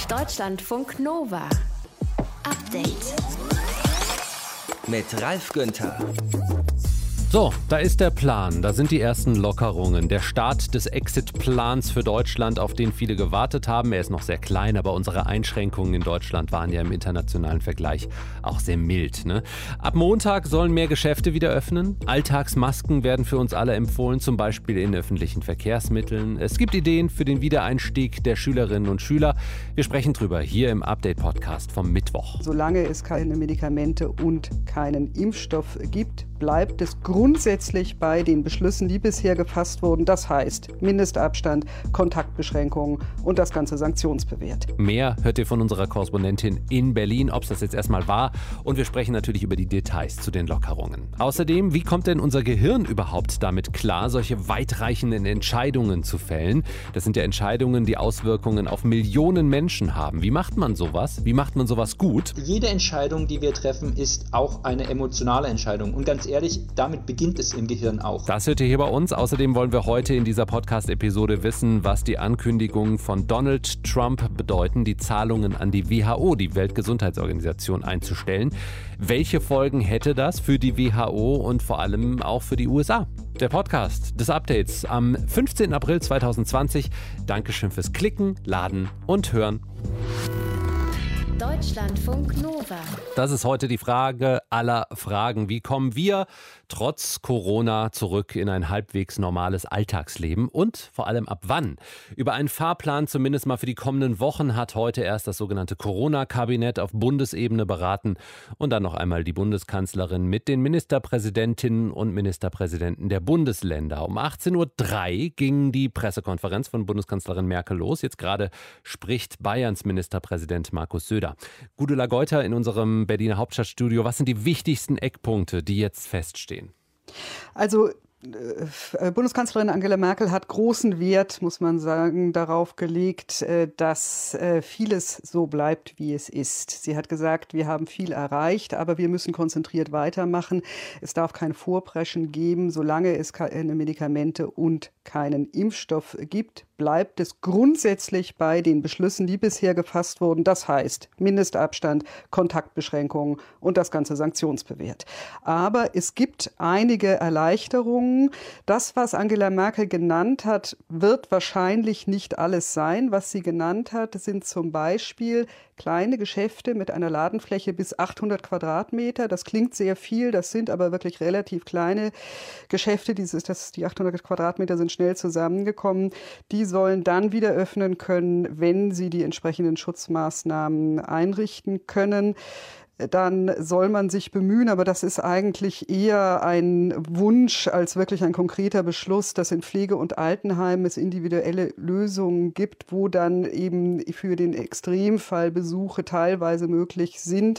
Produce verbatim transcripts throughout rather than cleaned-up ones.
Deutschlandfunk Nova. Update. Mit Ralf Günther. So, da ist der Plan, da sind die ersten Lockerungen. Der Start des Exit-Plans für Deutschland, auf den viele gewartet haben. Er ist noch sehr klein, aber unsere Einschränkungen in Deutschland waren ja im internationalen Vergleich auch sehr mild. Ne? Ab Montag sollen mehr Geschäfte wieder öffnen. Alltagsmasken werden für uns alle empfohlen, zum Beispiel in öffentlichen Verkehrsmitteln. Es gibt Ideen für den Wiedereinstieg der Schülerinnen und Schüler. Wir sprechen drüber hier im Update-Podcast vom Mittwoch. Solange es keine Medikamente und keinen Impfstoff gibt, bleibt es grundsätzlich bei den Beschlüssen, die bisher gefasst wurden. Das heißt Mindestabstand, Kontaktbeschränkungen und das Ganze sanktionsbewehrt. Mehr hört ihr von unserer Korrespondentin in Berlin, ob es das jetzt erstmal war. Und wir sprechen natürlich über die Details zu den Lockerungen. Außerdem, wie kommt denn unser Gehirn überhaupt damit klar, solche weitreichenden Entscheidungen zu fällen? Das sind ja Entscheidungen, die Auswirkungen auf Millionen Menschen haben. Wie macht man sowas? Wie macht man sowas gut? Jede Entscheidung, die wir treffen, ist auch eine emotionale Entscheidung. Und ganz ehrlich, damit beginnt es im Gehirn auch. Das hört ihr hier bei uns. Außerdem wollen wir heute in dieser Podcast-Episode wissen, was die Ankündigungen von Donald Trump bedeuten, die Zahlungen an die W H O, die Weltgesundheitsorganisation, einzustellen. Welche Folgen hätte das für die W H O und vor allem auch für die U S A? Der Podcast des Updates am fünfzehnten April zweitausendzwanzig. Dankeschön fürs Klicken, Laden und Hören. Deutschlandfunk Nova. Das ist heute die Frage aller Fragen. Wie kommen wir trotz Corona zurück in ein halbwegs normales Alltagsleben und vor allem ab wann? Über einen Fahrplan zumindest mal für die kommenden Wochen hat heute erst das sogenannte Corona-Kabinett auf Bundesebene beraten und dann noch einmal die Bundeskanzlerin mit den Ministerpräsidentinnen und Ministerpräsidenten der Bundesländer. Um achtzehn Uhr drei ging die Pressekonferenz von Bundeskanzlerin Merkel los. Jetzt gerade spricht Bayerns Ministerpräsident Markus Söder. Gudula Geuter in unserem Berliner Hauptstadtstudio. Was sind die wichtigsten Eckpunkte, die jetzt feststehen? Also äh, Bundeskanzlerin Angela Merkel hat großen Wert, muss man sagen, darauf gelegt, äh, dass äh, vieles so bleibt, wie es ist. Sie hat gesagt, wir haben viel erreicht, aber wir müssen konzentriert weitermachen. Es darf kein Vorpreschen geben, solange es keine Medikamente und keinen Impfstoff gibt. Bleibt es grundsätzlich bei den Beschlüssen, die bisher gefasst wurden. Das heißt Mindestabstand, Kontaktbeschränkungen und das Ganze sanktionsbewehrt. Aber es gibt einige Erleichterungen. Das, was Angela Merkel genannt hat, wird wahrscheinlich nicht alles sein. Was sie genannt hat, sind zum Beispiel kleine Geschäfte mit einer Ladenfläche bis achthundert Quadratmeter. Das klingt sehr viel, das sind aber wirklich relativ kleine Geschäfte. Dieses, das, die achthundert Quadratmeter sind schnell zusammengekommen. Die sollen dann wieder öffnen können, wenn sie die entsprechenden Schutzmaßnahmen einrichten können. Dann soll man sich bemühen, aber das ist eigentlich eher ein Wunsch als wirklich ein konkreter Beschluss, dass in Pflege- und Altenheimen es individuelle Lösungen gibt, wo dann eben für den Extremfall Besuche teilweise möglich sind.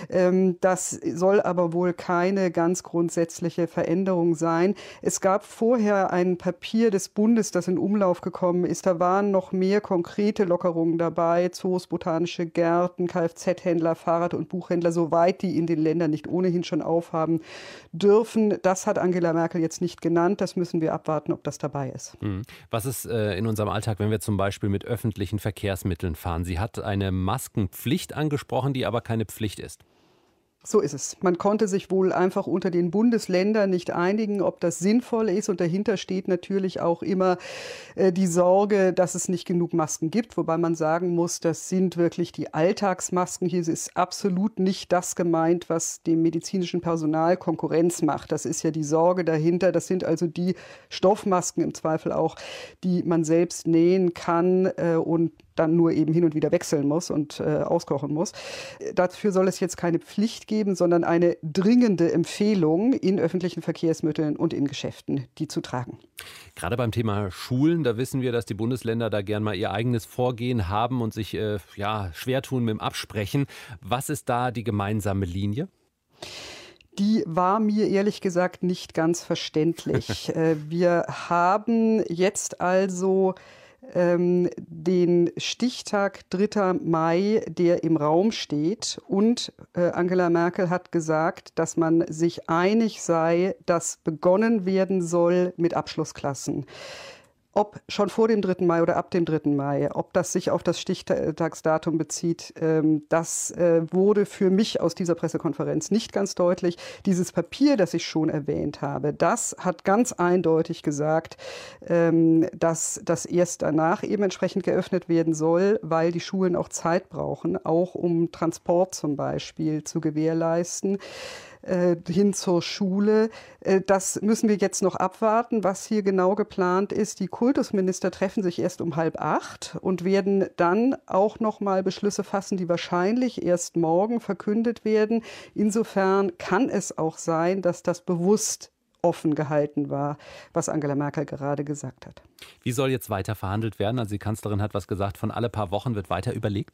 Das soll aber wohl keine ganz grundsätzliche Veränderung sein. Es gab vorher ein Papier des Bundes, das in Umlauf gekommen ist. Da waren noch mehr konkrete Lockerungen dabei, Zoos, botanische Gärten, Kfz-Händler, Fahrrad- und Buchhändler, soweit die in den Ländern nicht ohnehin schon aufhaben dürfen. Das hat Angela Merkel jetzt nicht genannt. Das müssen wir abwarten, ob das dabei ist. Was ist äh, in unserem Alltag, wenn wir zum Beispiel mit öffentlichen Verkehrsmitteln fahren? Sie hat eine Maskenpflicht angesprochen, die aber keine Pflicht ist. So ist es. Man konnte sich wohl einfach unter den Bundesländern nicht einigen, ob das sinnvoll ist. Und dahinter steht natürlich auch immer äh, die Sorge, dass es nicht genug Masken gibt. Wobei man sagen muss, das sind wirklich die Alltagsmasken. Hier ist absolut nicht das gemeint, was dem medizinischen Personal Konkurrenz macht. Das ist ja die Sorge dahinter. Das sind also die Stoffmasken im Zweifel auch, die man selbst nähen kann äh, und dann nur eben hin und wieder wechseln muss und äh, auskochen muss. Dafür soll es jetzt keine Pflicht geben, sondern eine dringende Empfehlung in öffentlichen Verkehrsmitteln und in Geschäften, die zu tragen. Gerade beim Thema Schulen, da wissen wir, dass die Bundesländer da gern mal ihr eigenes Vorgehen haben und sich äh, ja, schwer tun mit dem Absprechen. Was ist da die gemeinsame Linie? Die war mir ehrlich gesagt nicht ganz verständlich. äh, wir haben jetzt also den Stichtag dritter Mai, der im Raum steht. Und äh, Angela Merkel hat gesagt, dass man sich einig sei, dass begonnen werden soll mit Abschlussklassen. Ob schon vor dem dritten Mai oder ab dem dritten Mai, ob das sich auf das Stichtagsdatum bezieht, ähm, das äh, wurde für mich aus dieser Pressekonferenz nicht ganz deutlich. Dieses Papier, das ich schon erwähnt habe, das hat ganz eindeutig gesagt, ähm, dass das erst danach eben entsprechend geöffnet werden soll, weil die Schulen auch Zeit brauchen, auch um Transport zum Beispiel zu gewährleisten. Äh, hin zur Schule. Äh, das müssen wir jetzt noch abwarten, was hier genau geplant ist. Die Kultusminister treffen sich erst um halb acht und werden dann auch noch mal Beschlüsse fassen, die wahrscheinlich erst morgen verkündet werden. Insofern kann es auch sein, dass das bewusst offen gehalten war, was Angela Merkel gerade gesagt hat. Wie soll jetzt weiter verhandelt werden? Also die Kanzlerin hat was gesagt, von alle paar Wochen wird weiter überlegt?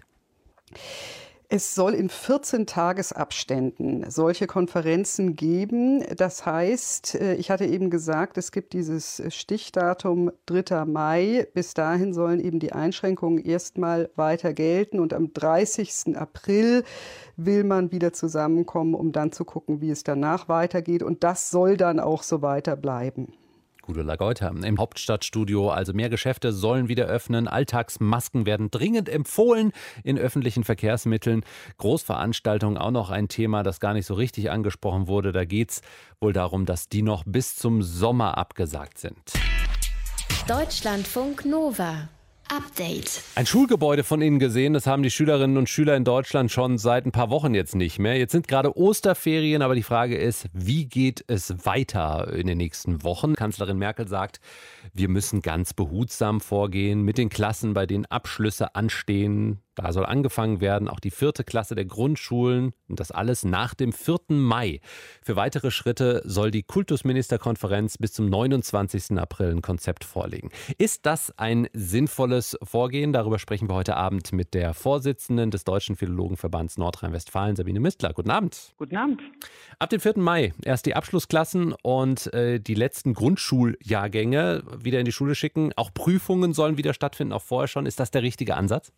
Es soll in vierzehn Tagesabständen solche Konferenzen geben. Das heißt, ich hatte eben gesagt, es gibt dieses Stichdatum dritter Mai. Bis dahin sollen eben die Einschränkungen erstmal weiter gelten. Und am dreißigsten April will man wieder zusammenkommen, um dann zu gucken, wie es danach weitergeht. Und das soll dann auch so weiter bleiben. Gudula Geuter im Hauptstadtstudio. Also mehr Geschäfte sollen wieder öffnen. Alltagsmasken werden dringend empfohlen in öffentlichen Verkehrsmitteln. Großveranstaltungen auch noch ein Thema, das gar nicht so richtig angesprochen wurde. Da geht es wohl darum, dass die noch bis zum Sommer abgesagt sind. Deutschlandfunk Nova. Update. Ein Schulgebäude von Ihnen gesehen, das haben die Schülerinnen und Schüler in Deutschland schon seit ein paar Wochen jetzt nicht mehr. Jetzt sind gerade Osterferien, aber die Frage ist, wie geht es weiter in den nächsten Wochen? Kanzlerin Merkel sagt, wir müssen ganz behutsam vorgehen mit den Klassen, bei denen Abschlüsse anstehen. Da soll angefangen werden, auch die vierte Klasse der Grundschulen und das alles nach dem vierten Mai. Für weitere Schritte soll die Kultusministerkonferenz bis zum neunundzwanzigsten April ein Konzept vorlegen. Ist das ein sinnvolles Vorgehen? Darüber sprechen wir heute Abend mit der Vorsitzenden des Deutschen Philologenverbands Nordrhein-Westfalen, Sabine Mistler. Guten Abend. Guten Abend. Ab dem vierten Mai erst die Abschlussklassen und äh, die letzten Grundschuljahrgänge wieder in die Schule schicken. Auch Prüfungen sollen wieder stattfinden, auch vorher schon. Ist das der richtige Ansatz?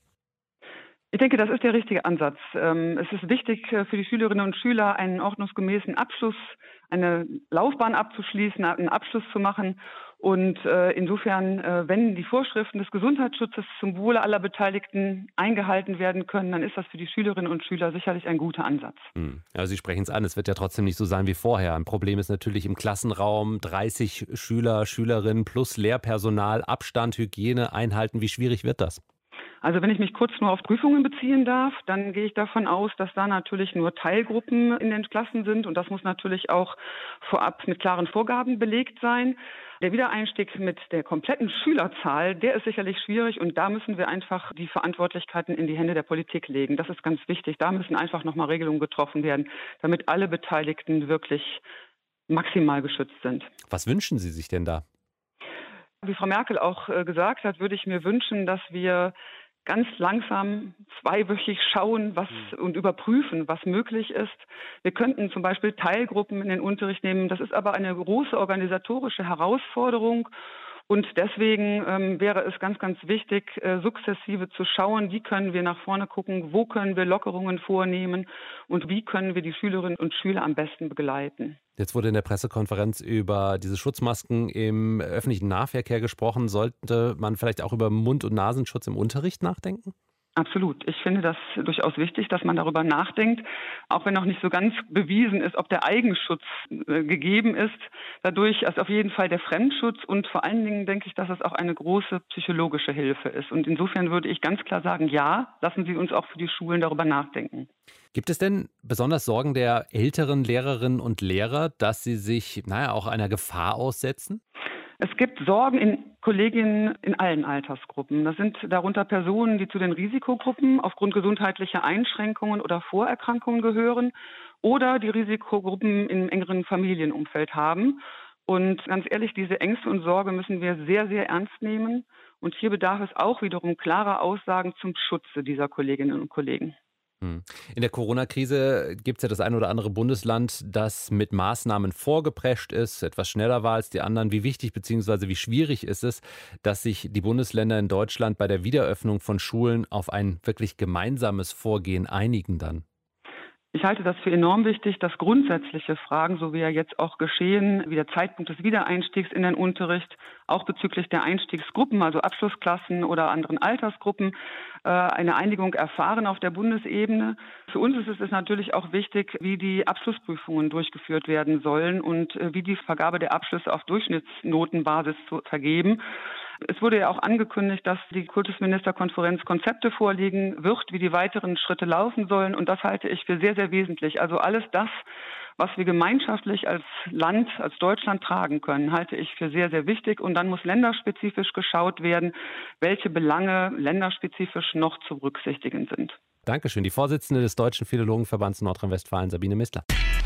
Ich denke, das ist der richtige Ansatz. Es ist wichtig für die Schülerinnen und Schüler, einen ordnungsgemäßen Abschluss, eine Laufbahn abzuschließen, einen Abschluss zu machen. Und insofern, wenn die Vorschriften des Gesundheitsschutzes zum Wohle aller Beteiligten eingehalten werden können, dann ist das für die Schülerinnen und Schüler sicherlich ein guter Ansatz. Hm. Also Sie sprechen es an, es wird ja trotzdem nicht so sein wie vorher. Ein Problem ist natürlich im Klassenraum dreißig Schüler, Schülerinnen plus Lehrpersonal, Abstand, Hygiene einhalten. Wie schwierig wird das? Also wenn ich mich kurz nur auf Prüfungen beziehen darf, dann gehe ich davon aus, dass da natürlich nur Teilgruppen in den Klassen sind und das muss natürlich auch vorab mit klaren Vorgaben belegt sein. Der Wiedereinstieg mit der kompletten Schülerzahl, der ist sicherlich schwierig und da müssen wir einfach die Verantwortlichkeiten in die Hände der Politik legen. Das ist ganz wichtig. Da müssen einfach nochmal Regelungen getroffen werden, damit alle Beteiligten wirklich maximal geschützt sind. Was wünschen Sie sich denn da? Wie Frau Merkel auch äh, gesagt hat, würde ich mir wünschen, dass wir ganz langsam zweiwöchig schauen was und überprüfen, was möglich ist. Wir könnten zum Beispiel Teilgruppen in den Unterricht nehmen. Das ist aber eine große organisatorische Herausforderung. Und deswegen ähm, wäre es ganz, ganz wichtig, äh, sukzessive zu schauen, wie können wir nach vorne gucken, wo können wir Lockerungen vornehmen und wie können wir die Schülerinnen und Schüler am besten begleiten. Jetzt wurde in der Pressekonferenz über diese Schutzmasken im öffentlichen Nahverkehr gesprochen. Sollte man vielleicht auch über Mund- und Nasenschutz im Unterricht nachdenken? Absolut. Ich finde das durchaus wichtig, dass man darüber nachdenkt, auch wenn noch nicht so ganz bewiesen ist, ob der Eigenschutz äh, gegeben ist. Dadurch ist auf jeden Fall der Fremdschutz und vor allen Dingen denke ich, dass es auch eine große psychologische Hilfe ist. Und insofern würde ich ganz klar sagen, ja, lassen Sie uns auch für die Schulen darüber nachdenken. Gibt es denn besonders Sorgen der älteren Lehrerinnen und Lehrer, dass sie sich, naja, auch einer Gefahr aussetzen? Es gibt Sorgen in Kolleginnen in allen Altersgruppen. Das sind darunter Personen, die zu den Risikogruppen aufgrund gesundheitlicher Einschränkungen oder Vorerkrankungen gehören oder die Risikogruppen im engeren Familienumfeld haben. Und ganz ehrlich, diese Ängste und Sorge müssen wir sehr, sehr ernst nehmen. Und hier bedarf es auch wiederum klarer Aussagen zum Schutze dieser Kolleginnen und Kollegen. In der Corona-Krise gibt es ja das ein oder andere Bundesland, das mit Maßnahmen vorgeprescht ist, etwas schneller war als die anderen. Wie wichtig bzw. wie schwierig ist es, dass sich die Bundesländer in Deutschland bei der Wiederöffnung von Schulen auf ein wirklich gemeinsames Vorgehen einigen dann? Ich halte das für enorm wichtig, dass grundsätzliche Fragen, so wie ja jetzt auch geschehen, wie der Zeitpunkt des Wiedereinstiegs in den Unterricht, auch bezüglich der Einstiegsgruppen, also Abschlussklassen oder anderen Altersgruppen, eine Einigung erfahren auf der Bundesebene. Für uns ist es natürlich auch wichtig, wie die Abschlussprüfungen durchgeführt werden sollen und wie die Vergabe der Abschlüsse auf Durchschnittsnotenbasis zu vergeben. Es wurde ja auch angekündigt, dass die Kultusministerkonferenz Konzepte vorlegen wird, wie die weiteren Schritte laufen sollen. Und das halte ich für sehr, sehr wesentlich. Also alles das, was wir gemeinschaftlich als Land, als Deutschland tragen können, halte ich für sehr, sehr wichtig. Und dann muss länderspezifisch geschaut werden, welche Belange länderspezifisch noch zu berücksichtigen sind. Dankeschön. Die Vorsitzende des Deutschen Philologenverbands Nordrhein-Westfalen, Sabine Mistler.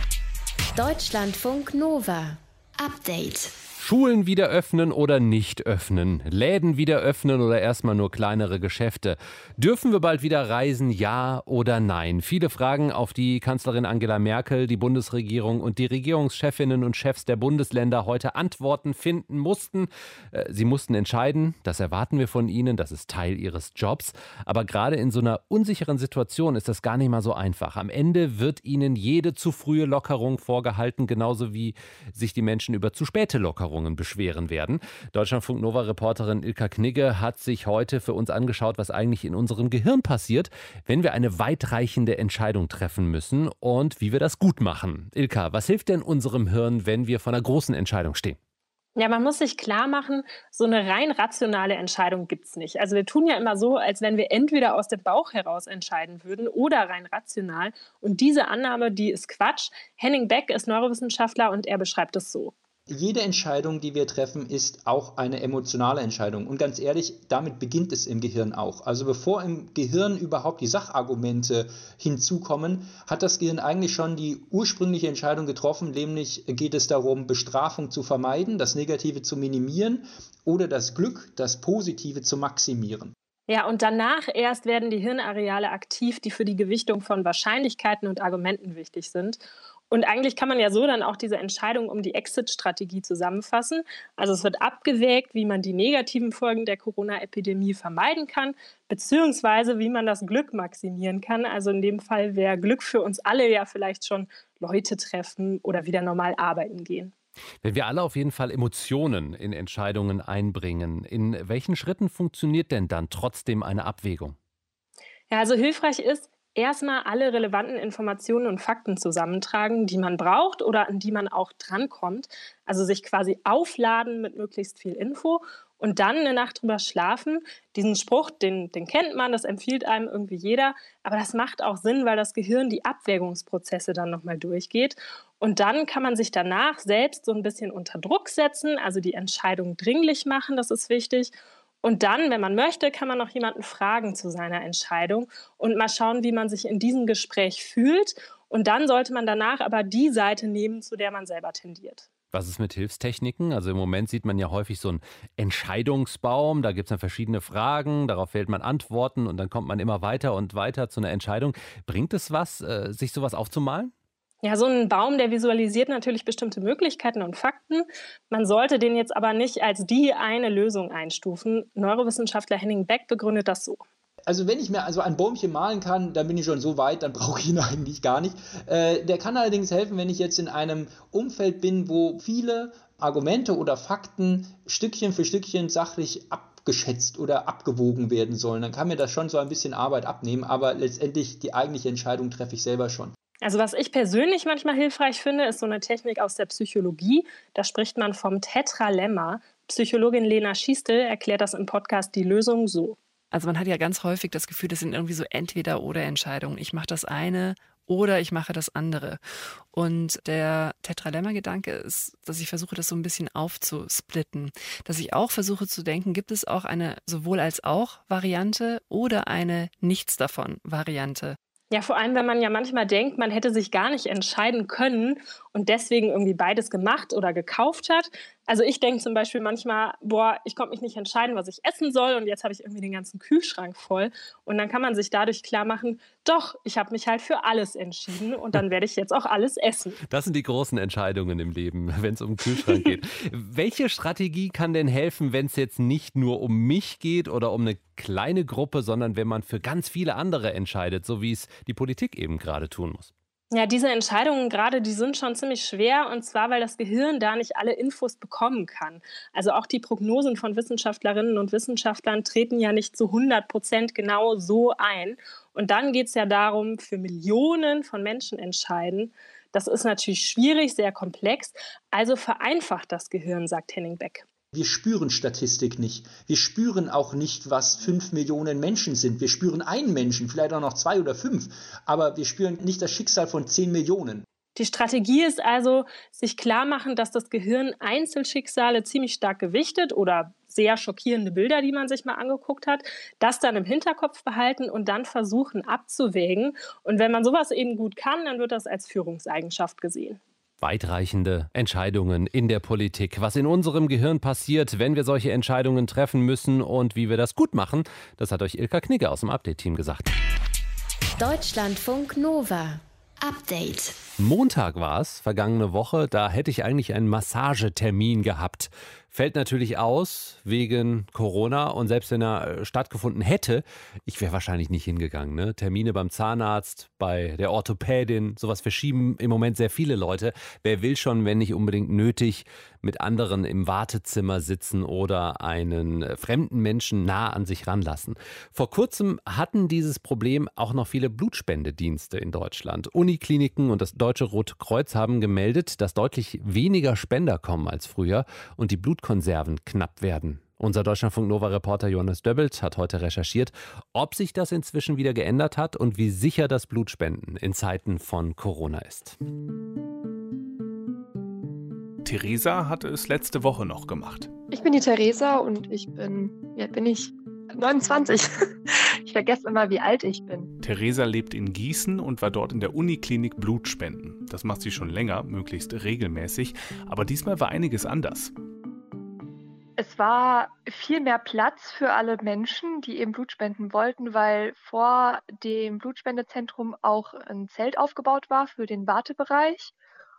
Deutschlandfunk Nova. Update. Schulen wieder öffnen oder nicht öffnen? Läden wieder öffnen oder erstmal nur kleinere Geschäfte? Dürfen wir bald wieder reisen, ja oder nein? Viele Fragen, auf die Kanzlerin Angela Merkel, die Bundesregierung und die Regierungschefinnen und Chefs der Bundesländer heute Antworten finden mussten. Sie mussten entscheiden, das erwarten wir von ihnen, das ist Teil ihres Jobs. Aber gerade in so einer unsicheren Situation ist das gar nicht mal so einfach. Am Ende wird ihnen jede zu frühe Lockerung vorgehalten, genauso wie sich die Menschen über zu späte Lockerungen beschweren werden. Deutschlandfunk Nova-Reporterin Ilka Knigge hat sich heute für uns angeschaut, was eigentlich in unserem Gehirn passiert, wenn wir eine weitreichende Entscheidung treffen müssen und wie wir das gut machen. Ilka, was hilft denn unserem Hirn, wenn wir vor einer großen Entscheidung stehen? Ja, man muss sich klar machen, so eine rein rationale Entscheidung gibt es nicht. Also wir tun ja immer so, als wenn wir entweder aus dem Bauch heraus entscheiden würden oder rein rational. Und diese Annahme, die ist Quatsch. Henning Beck ist Neurowissenschaftler und er beschreibt es so. Jede Entscheidung, die wir treffen, ist auch eine emotionale Entscheidung. Und ganz ehrlich, damit beginnt es im Gehirn auch. Also bevor im Gehirn überhaupt die Sachargumente hinzukommen, hat das Gehirn eigentlich schon die ursprüngliche Entscheidung getroffen, nämlich geht es darum, Bestrafung zu vermeiden, das Negative zu minimieren oder das Glück, das Positive zu maximieren. Ja, und danach erst werden die Hirnareale aktiv, die für die Gewichtung von Wahrscheinlichkeiten und Argumenten wichtig sind. Und eigentlich kann man ja so dann auch diese Entscheidung um die Exit-Strategie zusammenfassen. Also es wird abgewägt, wie man die negativen Folgen der Corona-Epidemie vermeiden kann, beziehungsweise wie man das Glück maximieren kann. Also in dem Fall wäre Glück für uns alle ja vielleicht schon Leute treffen oder wieder normal arbeiten gehen. Wenn wir alle auf jeden Fall Emotionen in Entscheidungen einbringen, in welchen Schritten funktioniert denn dann trotzdem eine Abwägung? Ja, also hilfreich ist, erstmal alle relevanten Informationen und Fakten zusammentragen, die man braucht oder an die man auch drankommt. Also sich quasi aufladen mit möglichst viel Info und dann eine Nacht drüber schlafen. Diesen Spruch, den, den kennt man, das empfiehlt einem irgendwie jeder. Aber das macht auch Sinn, weil das Gehirn die Abwägungsprozesse dann nochmal durchgeht. Und dann kann man sich danach selbst so ein bisschen unter Druck setzen, also die Entscheidung dringlich machen, das ist wichtig. Und dann, wenn man möchte, kann man noch jemanden fragen zu seiner Entscheidung und mal schauen, wie man sich in diesem Gespräch fühlt. Und dann sollte man danach aber die Seite nehmen, zu der man selber tendiert. Was ist mit Hilfstechniken? Also im Moment sieht man ja häufig so einen Entscheidungsbaum. Da gibt es dann verschiedene Fragen, darauf wählt man Antworten und dann kommt man immer weiter und weiter zu einer Entscheidung. Bringt es was, sich sowas aufzumalen? Ja, so ein Baum, der visualisiert natürlich bestimmte Möglichkeiten und Fakten. Man sollte den jetzt aber nicht als die eine Lösung einstufen. Neurowissenschaftler Henning Beck begründet das so. Also wenn ich mir also ein Bäumchen malen kann, dann bin ich schon so weit, dann brauche ich ihn eigentlich gar nicht. Äh, der kann allerdings helfen, wenn ich jetzt in einem Umfeld bin, wo viele Argumente oder Fakten Stückchen für Stückchen sachlich abgeschätzt oder abgewogen werden sollen. Dann kann mir das schon so ein bisschen Arbeit abnehmen, aber letztendlich die eigentliche Entscheidung treffe ich selber schon. Also was ich persönlich manchmal hilfreich finde, ist so eine Technik aus der Psychologie. Da spricht man vom Tetralemma. Psychologin Lena Schiestel erklärt das im Podcast Die Lösung so. Also man hat ja ganz häufig das Gefühl, das sind irgendwie so Entweder-oder-Entscheidungen. Ich mache das eine oder ich mache das andere. Und der Tetralemma-Gedanke ist, dass ich versuche, das so ein bisschen aufzusplitten. Dass ich auch versuche zu denken, gibt es auch eine sowohl als auch Variante oder eine Nichts davon Variante. Ja, vor allem, wenn man ja manchmal denkt, man hätte sich gar nicht entscheiden können und deswegen irgendwie beides gemacht oder gekauft hat. Also ich denke zum Beispiel manchmal, boah, ich konnte mich nicht entscheiden, was ich essen soll und jetzt habe ich irgendwie den ganzen Kühlschrank voll. Und dann kann man sich dadurch klar machen, doch, ich habe mich halt für alles entschieden und dann werde ich jetzt auch alles essen. Das sind die großen Entscheidungen im Leben, wenn es um den Kühlschrank geht. Welche Strategie kann denn helfen, wenn es jetzt nicht nur um mich geht oder um eine kleine Gruppe, sondern wenn man für ganz viele andere entscheidet, so wie es die Politik eben gerade tun muss? Ja, diese Entscheidungen gerade, die sind schon ziemlich schwer, und zwar, weil das Gehirn da nicht alle Infos bekommen kann. Also auch die Prognosen von Wissenschaftlerinnen und Wissenschaftlern treten ja nicht zu hundert Prozent genau so ein. Und dann geht es ja darum, für Millionen von Menschen entscheiden. Das ist natürlich schwierig, sehr komplex. Also vereinfacht das Gehirn, sagt Henning Beck. Wir spüren Statistik nicht. Wir spüren auch nicht, was fünf Millionen Menschen sind. Wir spüren einen Menschen, vielleicht auch noch zwei oder fünf. Aber wir spüren nicht das Schicksal von zehn Millionen. Die Strategie ist also, sich klar machen, dass das Gehirn Einzelschicksale ziemlich stark gewichtet oder sehr schockierende Bilder, die man sich mal angeguckt hat, das dann im Hinterkopf behalten und dann versuchen abzuwägen. Und wenn man sowas eben gut kann, dann wird das als Führungseigenschaft gesehen. Weitreichende Entscheidungen in der Politik. Was in unserem Gehirn passiert, wenn wir solche Entscheidungen treffen müssen und wie wir das gut machen, das hat euch Ilka Knigge aus dem Update-Team gesagt. Deutschlandfunk Nova. Update. Montag war es, vergangene Woche, da hätte ich eigentlich einen Massagetermin gehabt. Fällt natürlich aus wegen Corona, und selbst wenn er stattgefunden hätte, ich wäre wahrscheinlich nicht hingegangen. Ne? Termine beim Zahnarzt, bei der Orthopädin, sowas verschieben im Moment sehr viele Leute. Wer will schon, wenn nicht unbedingt nötig, mit anderen im Wartezimmer sitzen oder einen fremden Menschen nah an sich ranlassen. Vor kurzem hatten dieses Problem auch noch viele Blutspendedienste in Deutschland. Unikliniken und das Deutsche Rote Kreuz haben gemeldet, dass deutlich weniger Spender kommen als früher und die Blutkonserven knapp werden. Unser Deutschlandfunk-Nova-Reporter Johannes Döbbelt hat heute recherchiert, ob sich das inzwischen wieder geändert hat und wie sicher das Blutspenden in Zeiten von Corona ist. Theresa hatte es letzte Woche noch gemacht. Ich bin die Theresa und ich bin, wie alt bin ich? neunundzwanzig. Ich vergesse immer, wie alt ich bin. Theresa lebt in Gießen und war dort in der Uniklinik Blutspenden. Das macht sie schon länger, möglichst regelmäßig. Aber diesmal war einiges anders. Es war viel mehr Platz für alle Menschen, die eben Blut spenden wollten, weil vor dem Blutspendezentrum auch ein Zelt aufgebaut war für den Wartebereich.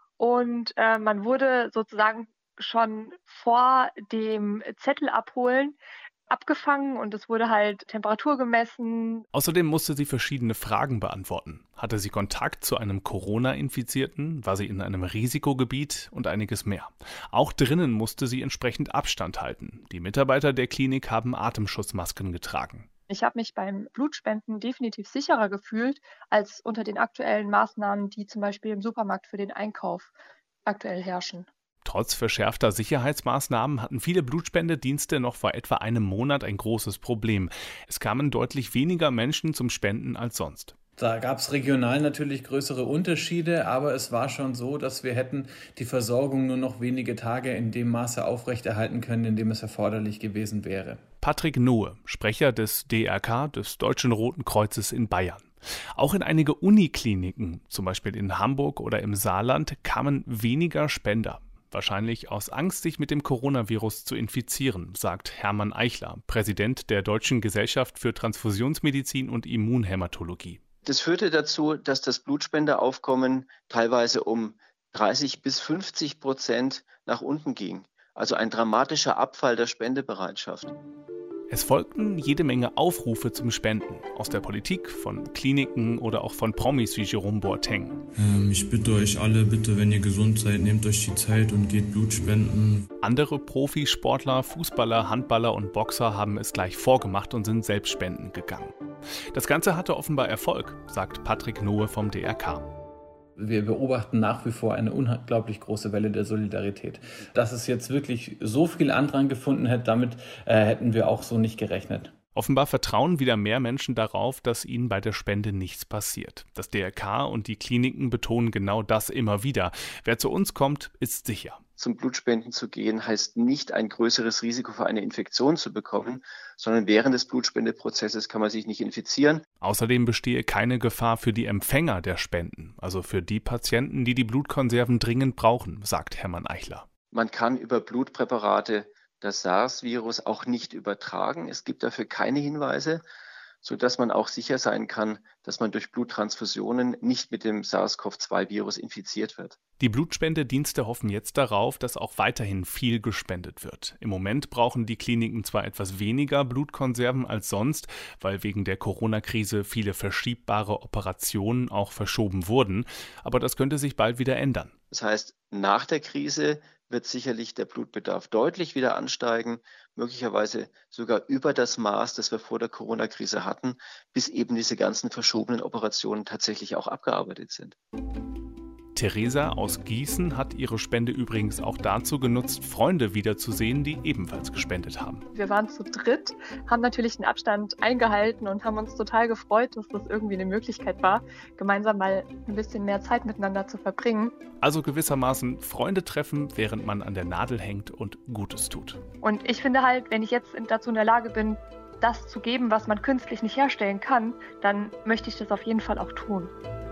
Und äh, man wurde sozusagen schon vor dem Zettel abholen abgefangen und es wurde halt Temperatur gemessen. Außerdem musste sie verschiedene Fragen beantworten. Hatte sie Kontakt zu einem Corona-Infizierten? War sie in einem Risikogebiet? Und einiges mehr. Auch drinnen musste sie entsprechend Abstand halten. Die Mitarbeiter der Klinik haben Atemschutzmasken getragen. Ich habe mich beim Blutspenden definitiv sicherer gefühlt als unter den aktuellen Maßnahmen, die zum Beispiel im Supermarkt für den Einkauf aktuell herrschen. Trotz verschärfter Sicherheitsmaßnahmen hatten viele Blutspendedienste noch vor etwa einem Monat ein großes Problem. Es kamen deutlich weniger Menschen zum Spenden als sonst. Da gab es regional natürlich größere Unterschiede, aber es war schon so, dass wir hätten die Versorgung nur noch wenige Tage in dem Maße aufrechterhalten können, in dem es erforderlich gewesen wäre. Patrick Nohe, Sprecher des D R K, des Deutschen Roten Kreuzes in Bayern. Auch in einige Unikliniken, zum Beispiel in Hamburg oder im Saarland, kamen weniger Spender. Wahrscheinlich aus Angst, sich mit dem Coronavirus zu infizieren, sagt Hermann Eichler, Präsident der Deutschen Gesellschaft für Transfusionsmedizin und Immunhämatologie. Das führte dazu, dass das Blutspenderaufkommen teilweise um dreißig bis fünfzig Prozent nach unten ging. Also ein dramatischer Abfall der Spendebereitschaft. Es folgten jede Menge Aufrufe zum Spenden. Aus der Politik, von Kliniken oder auch von Promis wie Jerome Boateng. Ähm, ich bitte euch alle, bitte, wenn ihr gesund seid, nehmt euch die Zeit und geht Blut spenden. Andere Profisportler, Fußballer, Handballer und Boxer haben es gleich vorgemacht und sind selbst spenden gegangen. Das Ganze hatte offenbar Erfolg, sagt Patrick Nohe vom D R K. Wir beobachten nach wie vor eine unglaublich große Welle der Solidarität. Dass es jetzt wirklich so viel Andrang gefunden hätte, damit äh, hätten wir auch so nicht gerechnet. Offenbar vertrauen wieder mehr Menschen darauf, dass ihnen bei der Spende nichts passiert. Das D R K und die Kliniken betonen genau das immer wieder. Wer zu uns kommt, ist sicher. Zum Blutspenden zu gehen, heißt nicht ein größeres Risiko für eine Infektion zu bekommen, sondern während des Blutspendeprozesses kann man sich nicht infizieren. Außerdem bestehe keine Gefahr für die Empfänger der Spenden, also für die Patienten, die die Blutkonserven dringend brauchen, sagt Hermann Eichler. Man kann über Blutpräparate das SARS-Virus auch nicht übertragen. Es gibt dafür keine Hinweise, sodass man auch sicher sein kann, dass man durch Bluttransfusionen nicht mit dem SARS-C o V zwei Virus infiziert wird. Die Blutspendedienste hoffen jetzt darauf, dass auch weiterhin viel gespendet wird. Im Moment brauchen die Kliniken zwar etwas weniger Blutkonserven als sonst, weil wegen der Corona-Krise viele verschiebbare Operationen auch verschoben wurden, aber das könnte sich bald wieder ändern. Das heißt, nach der Krise wird sicherlich der Blutbedarf deutlich wieder ansteigen, möglicherweise sogar über das Maß, das wir vor der Corona-Krise hatten, bis eben diese ganzen verschobenen Operationen tatsächlich auch abgearbeitet sind. Theresa aus Gießen hat ihre Spende übrigens auch dazu genutzt, Freunde wiederzusehen, die ebenfalls gespendet haben. Wir waren zu dritt, haben natürlich den Abstand eingehalten und haben uns total gefreut, dass das irgendwie eine Möglichkeit war, gemeinsam mal ein bisschen mehr Zeit miteinander zu verbringen. Also gewissermaßen Freunde treffen, während man an der Nadel hängt und Gutes tut. Und ich finde halt, wenn ich jetzt dazu in der Lage bin, das zu geben, was man künstlich nicht herstellen kann, dann möchte ich das auf jeden Fall auch tun.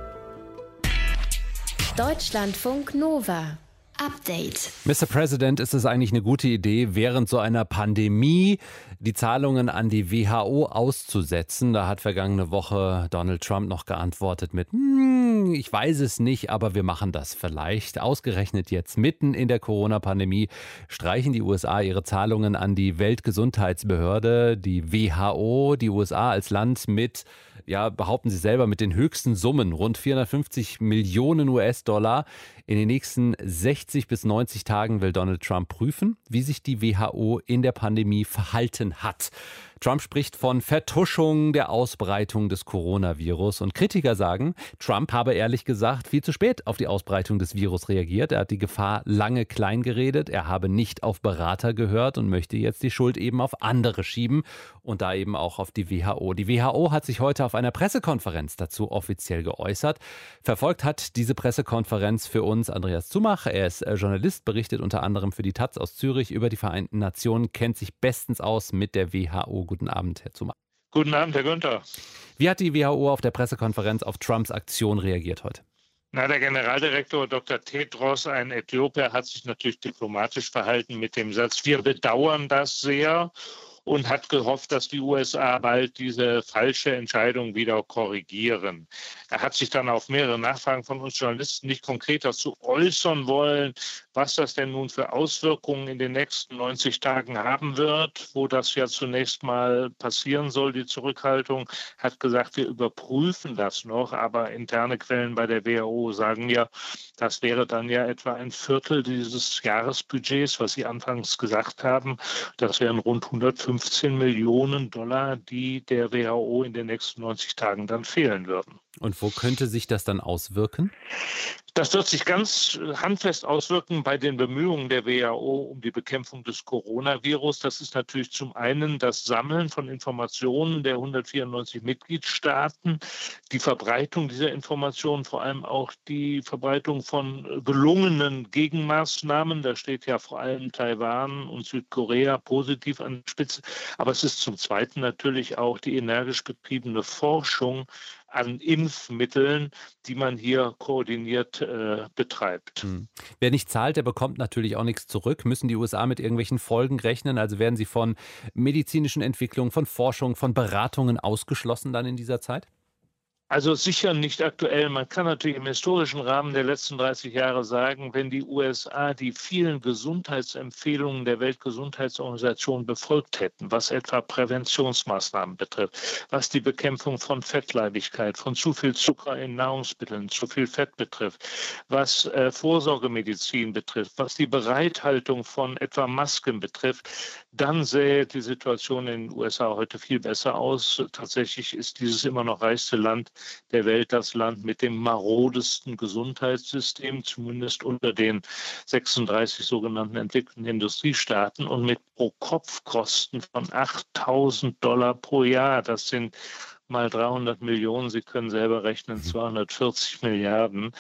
Deutschlandfunk Nova. Update. Mister President, ist es eigentlich eine gute Idee, während so einer Pandemie die Zahlungen an die W H O auszusetzen? Da hat vergangene Woche Donald Trump noch geantwortet mit, hm, ich weiß es nicht, aber wir machen das vielleicht. Ausgerechnet jetzt mitten in der Corona-Pandemie streichen die U S A ihre Zahlungen an die Weltgesundheitsbehörde, die W H O, die U S A als Land mit, ja, behaupten sie selber, mit den höchsten Summen, rund vierhundertfünfzig Millionen U S-Dollar. In den nächsten sechzig bis neunzig Tagen will Donald Trump prüfen, wie sich die W H O in der Pandemie verhalten hat. Trump spricht von Vertuschung der Ausbreitung des Coronavirus und Kritiker sagen, Trump habe ehrlich gesagt viel zu spät auf die Ausbreitung des Virus reagiert. Er hat die Gefahr lange klein geredet, er habe nicht auf Berater gehört und möchte jetzt die Schuld eben auf andere schieben und da eben auch auf die W H O. Die W H O hat sich heute auf einer Pressekonferenz dazu offiziell geäußert. Verfolgt hat diese Pressekonferenz für uns Andreas Zumach. Er ist Journalist, berichtet unter anderem für die Taz aus Zürich über die Vereinten Nationen, kennt sich bestens aus mit der W H O. Guten Abend, Herr Zumach. Guten Abend, Herr Günther. Wie hat die W H O auf der Pressekonferenz auf Trumps Aktion reagiert heute? Na, der Generaldirektor Doktor Tedros, ein Äthiopier, hat sich natürlich diplomatisch verhalten mit dem Satz, wir bedauern das sehr, und hat gehofft, dass die U S A bald diese falsche Entscheidung wieder korrigieren. Er hat sich dann auf mehrere Nachfragen von uns Journalisten nicht konkret dazu äußern wollen, was das denn nun für Auswirkungen in den nächsten neunzig Tagen haben wird, wo das ja zunächst mal passieren soll, die Zurückhaltung. Hat gesagt, wir überprüfen das noch, aber interne Quellen bei der W H O sagen ja, das wäre dann ja etwa ein Viertel dieses Jahresbudgets, was Sie anfangs gesagt haben. Das wären rund hundertfünfzehn Millionen Dollar, die der W H O in den nächsten neunzig Tagen dann fehlen würden. Und wo könnte sich das dann auswirken? Das wird sich ganz handfest auswirken bei den Bemühungen der W H O um die Bekämpfung des Coronavirus. Das ist natürlich zum einen das Sammeln von Informationen der hundertvierundneunzig Mitgliedstaaten, die Verbreitung dieser Informationen, vor allem auch die Verbreitung von gelungenen Gegenmaßnahmen. Da steht ja vor allem Taiwan und Südkorea positiv an der Spitze. Aber es ist zum Zweiten natürlich auch die energisch betriebene Forschung an Impfmitteln, die man hier koordiniert äh, betreibt. Hm. Wer nicht zahlt, der bekommt natürlich auch nichts zurück. Müssen die U S A mit irgendwelchen Folgen rechnen? Also werden sie von medizinischen Entwicklungen, von Forschung, von Beratungen ausgeschlossen dann in dieser Zeit? Also sicher nicht aktuell. Man kann natürlich im historischen Rahmen der letzten dreißig Jahre sagen, wenn die U S A die vielen Gesundheitsempfehlungen der Weltgesundheitsorganisation befolgt hätten, was etwa Präventionsmaßnahmen betrifft, was die Bekämpfung von Fettleibigkeit, von zu viel Zucker in Nahrungsmitteln, zu viel Fett betrifft, was äh, Vorsorgemedizin betrifft, was die Bereithaltung von etwa Masken betrifft, dann sähe die Situation in den U S A heute viel besser aus. Tatsächlich ist dieses immer noch reichste Land der Welt das Land mit dem marodesten Gesundheitssystem, zumindest unter den sechsunddreißig sogenannten entwickelten Industriestaaten und mit Pro-Kopf-Kosten von achttausend Dollar pro Jahr. Das sind mal dreihundert Millionen, Sie können selber rechnen, zweihundertvierzig Milliarden.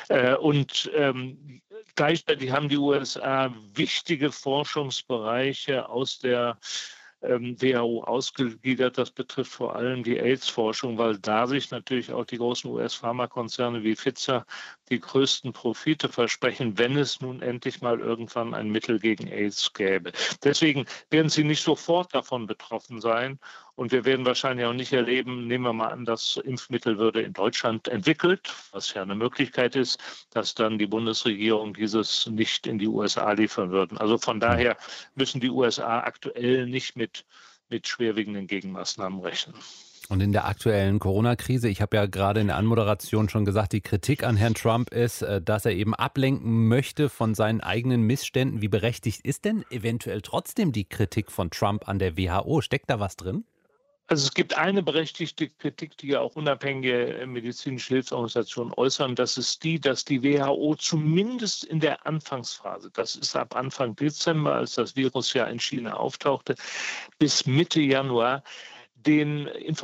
Und ähm, gleichzeitig haben die U S A wichtige Forschungsbereiche aus der W H O ausgegliedert. Das betrifft vor allem die AIDS-Forschung, weil da sich natürlich auch die großen U S-Pharmakonzerne wie Pfizer die größten Profite versprechen, wenn es nun endlich mal irgendwann ein Mittel gegen AIDS gäbe. Deswegen werden sie nicht sofort davon betroffen sein. Und wir werden wahrscheinlich auch nicht erleben, nehmen wir mal an, das Impfmittel würde in Deutschland entwickelt, was ja eine Möglichkeit ist, dass dann die Bundesregierung dieses nicht in die U S A liefern würden. Also von daher müssen die U S A aktuell nicht mit, mit schwerwiegenden Gegenmaßnahmen rechnen. Und in der aktuellen Corona-Krise, ich habe ja gerade in der Anmoderation schon gesagt, die Kritik an Herrn Trump ist, dass er eben ablenken möchte von seinen eigenen Missständen. Wie berechtigt ist denn eventuell trotzdem die Kritik von Trump an der W H O? Steckt da was drin? Also es gibt eine berechtigte Kritik, die ja auch unabhängige medizinische Hilfsorganisationen äußern. Das ist die, dass die W H O zumindest in der Anfangsphase, das ist ab Anfang Dezember, als das Virus ja in China auftauchte, bis Mitte Januar, den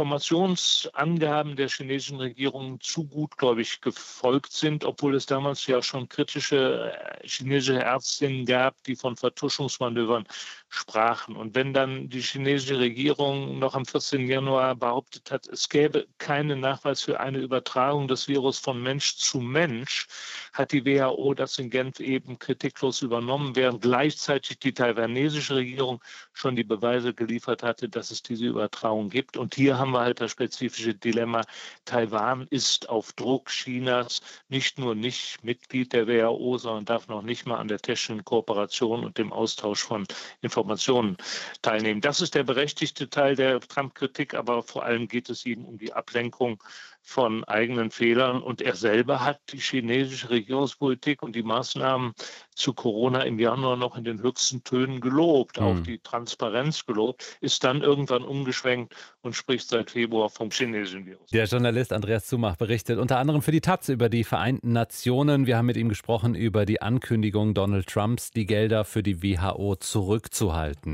Informationsangaben der chinesischen Regierung zu gutgläubig gefolgt sind, obwohl es damals ja schon kritische chinesische Ärztinnen gab, die von Vertuschungsmanövern sprachen. Und wenn dann die chinesische Regierung noch am vierzehnten Januar behauptet hat, es gäbe keinen Nachweis für eine Übertragung des Virus von Mensch zu Mensch, hat die W H O das in Genf eben kritiklos übernommen, während gleichzeitig die taiwanesische Regierung schon die Beweise geliefert hatte, dass es diese Übertragung gibt. Und hier haben wir halt das spezifische Dilemma. Taiwan ist auf Druck Chinas nicht nur nicht Mitglied der W H O, sondern darf noch nicht mal an der technischen Kooperation und dem Austausch von Informationen teilnehmen. Das ist der berechtigte Teil der Trump-Kritik, aber vor allem geht es ihm um die Ablenkung von eigenen Fehlern. Und er selber hat die chinesische Regierungspolitik und die Maßnahmen zu Corona im Januar noch in den höchsten Tönen gelobt, auch die Transparenz gelobt, ist dann irgendwann umgeschwenkt und spricht seit Februar vom chinesischen Virus. Der Journalist Andreas Zumach berichtet unter anderem für die Taz über die Vereinten Nationen. Wir haben mit ihm gesprochen über die Ankündigung Donald Trumps, die Gelder für die W H O zurückzuhalten.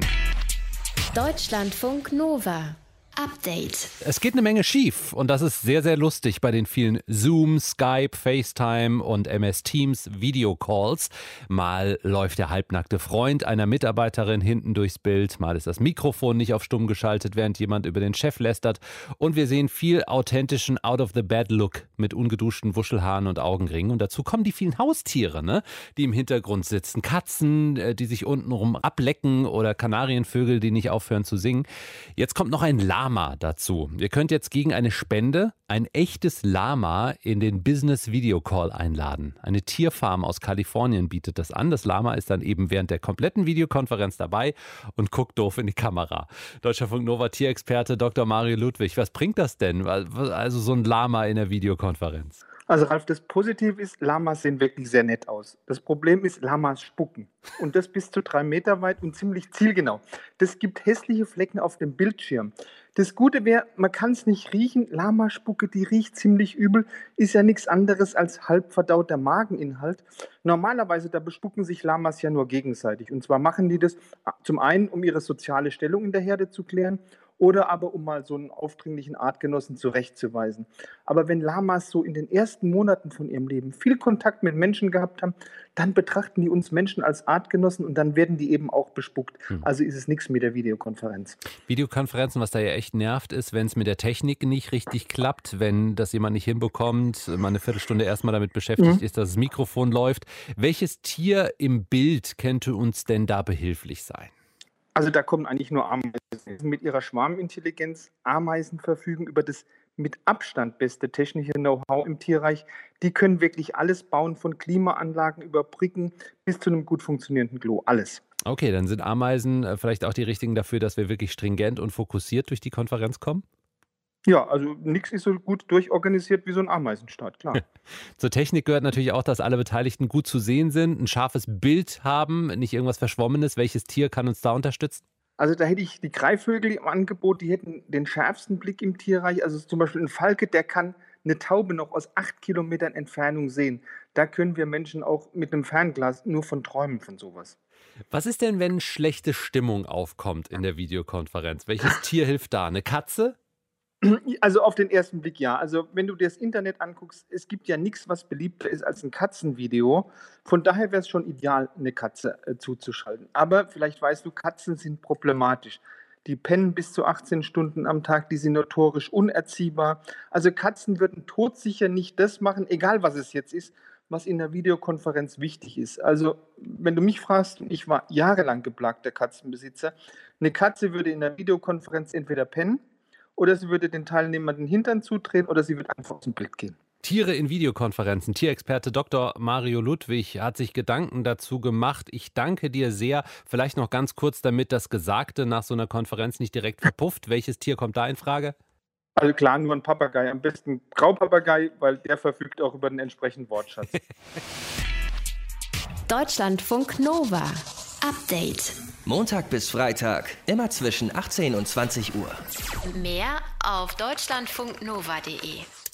Deutschlandfunk Nova. Update. Es geht eine Menge schief und das ist sehr, sehr lustig bei den vielen Zoom, Skype, FaceTime und M S Teams Videocalls. Mal läuft der halbnackte Freund einer Mitarbeiterin hinten durchs Bild, mal ist das Mikrofon nicht auf stumm geschaltet, während jemand über den Chef lästert und wir sehen viel authentischen Out-of-the-Bed-Look mit ungeduschten Wuschelhaaren und Augenringen und dazu kommen die vielen Haustiere, ne, die im Hintergrund sitzen. Katzen, die sich untenrum ablecken oder Kanarienvögel, die nicht aufhören zu singen. Jetzt kommt noch ein Lama dazu. Ihr könnt jetzt gegen eine Spende ein echtes Lama in den Business Video Call einladen. Eine Tierfarm aus Kalifornien bietet das an. Das Lama ist dann eben während der kompletten Videokonferenz dabei und guckt doof in die Kamera. Deutschlandfunk Nova Tierexperte Doktor Mario Ludwig, was bringt das denn? Also so ein Lama in der Videokonferenz. Also Ralf, das Positive ist, Lamas sehen wirklich sehr nett aus. Das Problem ist, Lamas spucken. Und das bis zu drei Meter weit und ziemlich zielgenau. Das gibt hässliche Flecken auf dem Bildschirm. Das Gute wäre, man kann es nicht riechen. Lamaspucke, die riecht ziemlich übel, ist ja nichts anderes als halb verdauter Mageninhalt. Normalerweise, da bespucken sich Lamas ja nur gegenseitig. Und zwar machen die das zum einen, um ihre soziale Stellung in der Herde zu klären, oder aber um mal so einen aufdringlichen Artgenossen zurechtzuweisen. Aber wenn Lamas so in den ersten Monaten von ihrem Leben viel Kontakt mit Menschen gehabt haben, dann betrachten die uns Menschen als Artgenossen und dann werden die eben auch bespuckt. Hm. Also ist es nichts mit der Videokonferenz. Videokonferenzen, was da ja echt nervt, ist, wenn es mit der Technik nicht richtig klappt, wenn das jemand nicht hinbekommt, man eine Viertelstunde erstmal damit beschäftigt mhm. ist, dass das Mikrofon läuft. Welches Tier im Bild könnte uns denn da behilflich sein? Also da kommen eigentlich nur Ameisen. Mit ihrer Schwarmintelligenz, Ameisen verfügen über das mit Abstand beste technische Know-how im Tierreich. Die können wirklich alles bauen, von Klimaanlagen über Brücken bis zu einem gut funktionierenden Klo. Alles. Okay, dann sind Ameisen vielleicht auch die richtigen dafür, dass wir wirklich stringent und fokussiert durch die Konferenz kommen? Ja, also nichts ist so gut durchorganisiert wie so ein Ameisenstaat, klar. Zur Technik gehört natürlich auch, dass alle Beteiligten gut zu sehen sind, ein scharfes Bild haben, nicht irgendwas Verschwommenes. Welches Tier kann uns da unterstützen? Also da hätte ich die Greifvögel im Angebot, die hätten den schärfsten Blick im Tierreich. Also zum Beispiel ein Falke, der kann eine Taube noch aus acht Kilometern Entfernung sehen. Da können wir Menschen auch mit einem Fernglas nur von träumen von sowas. Was ist denn, wenn schlechte Stimmung aufkommt in der Videokonferenz? Welches Tier hilft da? Eine Katze? Also auf den ersten Blick ja. Also wenn du dir das Internet anguckst, es gibt ja nichts, was beliebter ist als ein Katzenvideo. Von daher wäre es schon ideal, eine Katze äh, zuzuschalten. Aber vielleicht weißt du, Katzen sind problematisch. Die pennen bis zu achtzehn Stunden am Tag, die sind notorisch unerziehbar. Also Katzen würden todsicher nicht das machen, egal was es jetzt ist, was in der Videokonferenz wichtig ist. Also, wenn du mich fragst, ich war jahrelang geplagter Katzenbesitzer, eine Katze würde in der Videokonferenz entweder pennen oder sie würde den Teilnehmern den Hintern zudrehen oder sie würde einfach aus dem Bild gehen. Tiere in Videokonferenzen. Tierexperte Doktor Mario Ludwig hat sich Gedanken dazu gemacht. Ich danke dir sehr. Vielleicht noch ganz kurz, damit das Gesagte nach so einer Konferenz nicht direkt verpufft. Welches Tier kommt da in Frage? Also klar, nur ein Papagei. Am besten Graupapagei, weil der verfügt auch über den entsprechenden Wortschatz. Deutschlandfunk Nova. Update. Montag bis Freitag, immer zwischen achtzehn und zwanzig Uhr. Mehr auf deutschlandfunknova punkt de.